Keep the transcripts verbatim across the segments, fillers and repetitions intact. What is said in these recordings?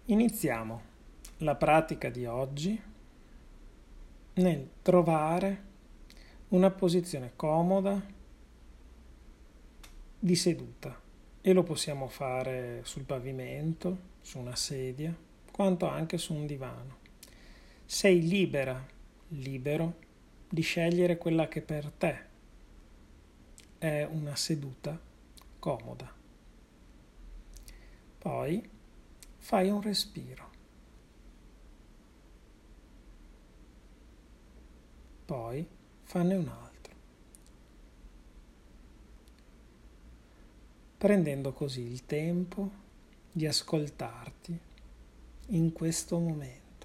Iniziamo la pratica di oggi nel trovare una posizione comoda di seduta e lo possiamo fare sul pavimento, su una sedia, quanto anche su un divano. Sei libera, libero di scegliere quella che per te è una seduta comoda. Poi fai un respiro. Poi fanne un altro, prendendo così il tempo di ascoltarti in questo momento.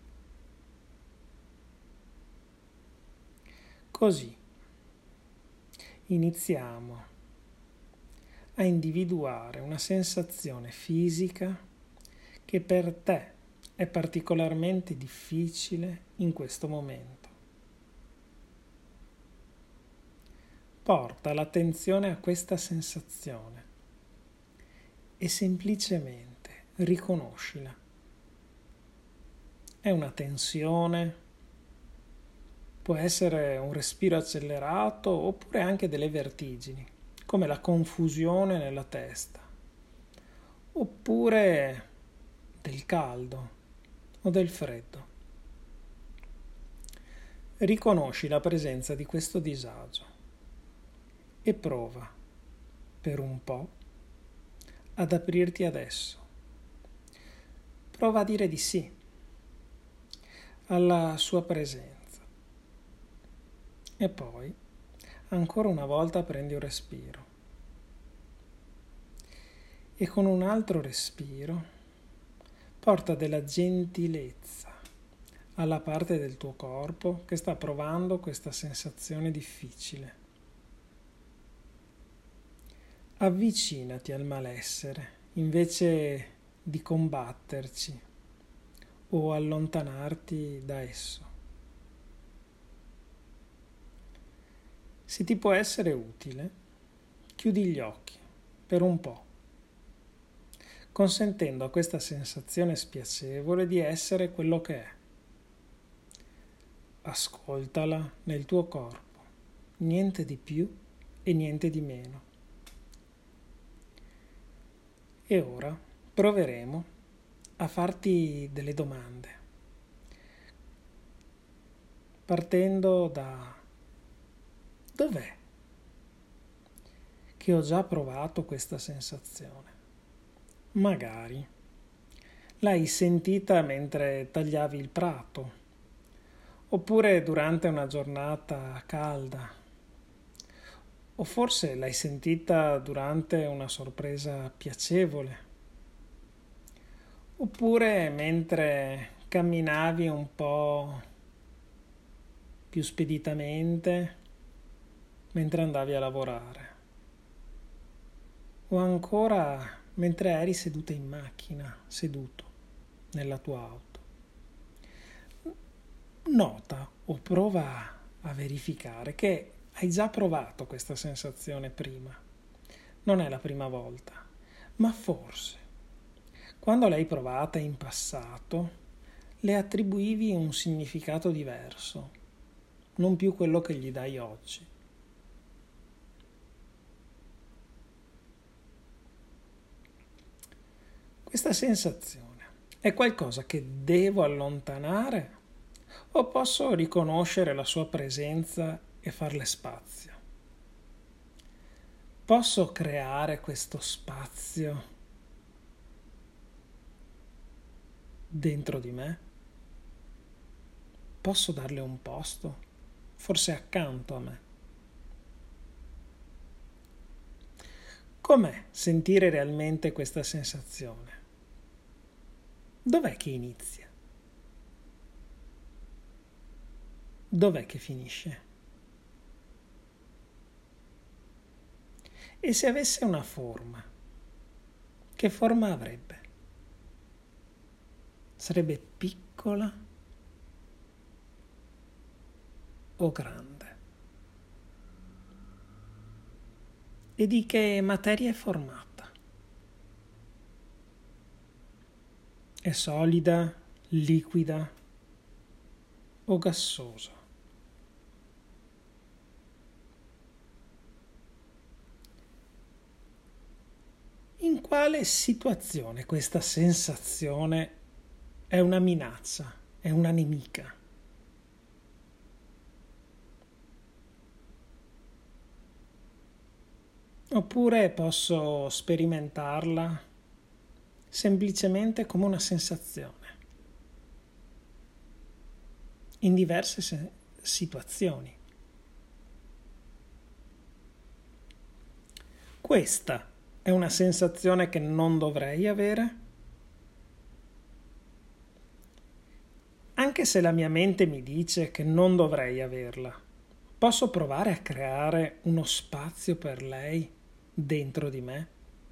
Così iniziamo a individuare una sensazione fisica che per te è particolarmente difficile in questo momento. Porta l'attenzione a questa sensazione e semplicemente riconoscila. È una tensione, può essere un respiro accelerato oppure anche delle vertigini, come la confusione nella testa, oppure del caldo o del freddo. Riconosci la presenza di questo disagio e prova per un po' ad aprirti adesso. Prova a dire di sì alla sua presenza e poi ancora una volta prendi un respiro e con un altro respiro porta della gentilezza alla parte del tuo corpo che sta provando questa sensazione difficile. Avvicinati al malessere invece di combatterci o allontanarti da esso. Se ti può essere utile, chiudi gli occhi per un po', consentendo a questa sensazione spiacevole di essere quello che è. Ascoltala nel tuo corpo, niente di più e niente di meno. E ora proveremo a farti delle domande, partendo da dov'è che ho già provato questa sensazione? Magari l'hai sentita mentre tagliavi il prato, oppure durante una giornata calda, o forse l'hai sentita durante una sorpresa piacevole, oppure mentre camminavi un po' più speditamente mentre andavi a lavorare, o ancora mentre eri seduta in macchina, seduto nella tua auto. Nota o prova a verificare che hai già provato questa sensazione prima. Non è la prima volta, ma forse quando l'hai provata in passato le attribuivi un significato diverso, non più quello che gli dai oggi. Questa sensazione è qualcosa che devo allontanare o posso riconoscere la sua presenza e farle spazio? Posso creare questo spazio dentro di me? Posso darle un posto? Forse accanto a me? Com'è sentire realmente questa sensazione? Dov'è che inizia? Dov'è che finisce? E se avesse una forma, che forma avrebbe? Sarebbe piccola o grande? E di che materia è formata? È solida, liquida o gassosa? In quale situazione questa sensazione è una minaccia, è una nemica? Oppure posso sperimentarla semplicemente come una sensazione in diverse se- situazioni. Questa è una sensazione che non dovrei avere? Anche se la mia mente mi dice che non dovrei averla, posso provare a creare uno spazio per lei dentro di me?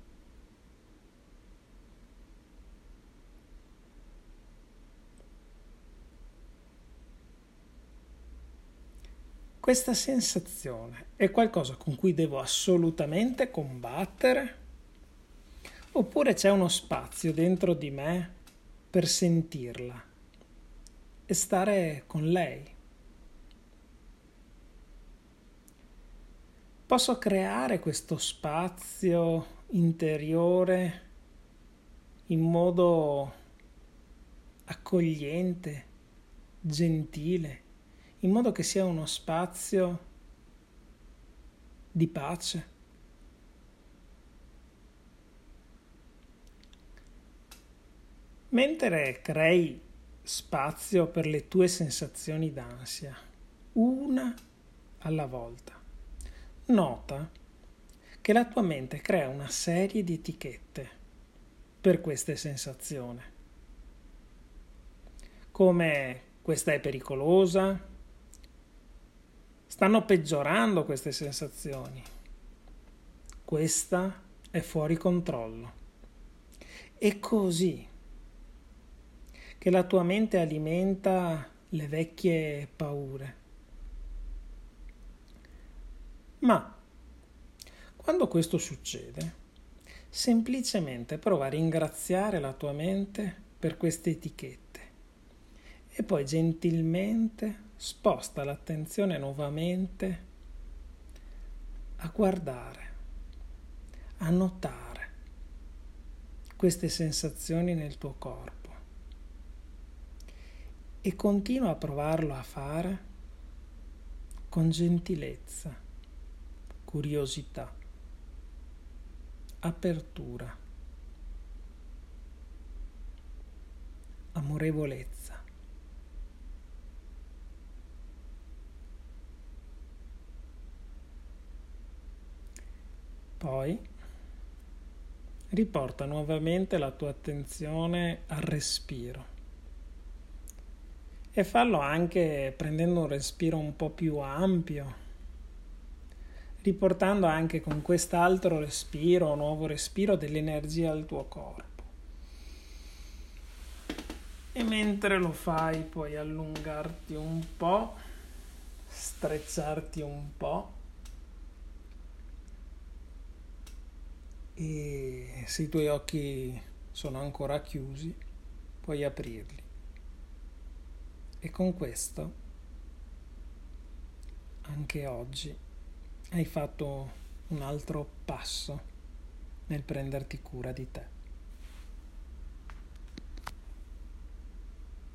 Questa sensazione è qualcosa con cui devo assolutamente combattere? Oppure c'è uno spazio dentro di me per sentirla e stare con lei? Posso creare questo spazio interiore in modo accogliente, gentile, in modo che sia uno spazio di pace. Mentre crei spazio per le tue sensazioni d'ansia, una alla volta, nota che la tua mente crea una serie di etichette per queste sensazioni, come questa è pericolosa, stanno peggiorando queste sensazioni, questa è fuori controllo. E così che la tua mente alimenta le vecchie paure. Ma quando questo succede, semplicemente prova a ringraziare la tua mente per queste etichette e poi gentilmente sposta l'attenzione nuovamente a guardare, a notare queste sensazioni nel tuo corpo e continua a provarlo a fare con gentilezza, curiosità, apertura, amorevolezza. Poi riporta nuovamente la tua attenzione al respiro e fallo anche prendendo un respiro un po' più ampio, riportando anche con quest'altro respiro, nuovo respiro, dell'energia al tuo corpo. E mentre lo fai puoi allungarti un po', strecciarti un po'. E se i tuoi occhi sono ancora chiusi, puoi aprirli. E con questo, anche oggi, hai fatto un altro passo nel prenderti cura di te.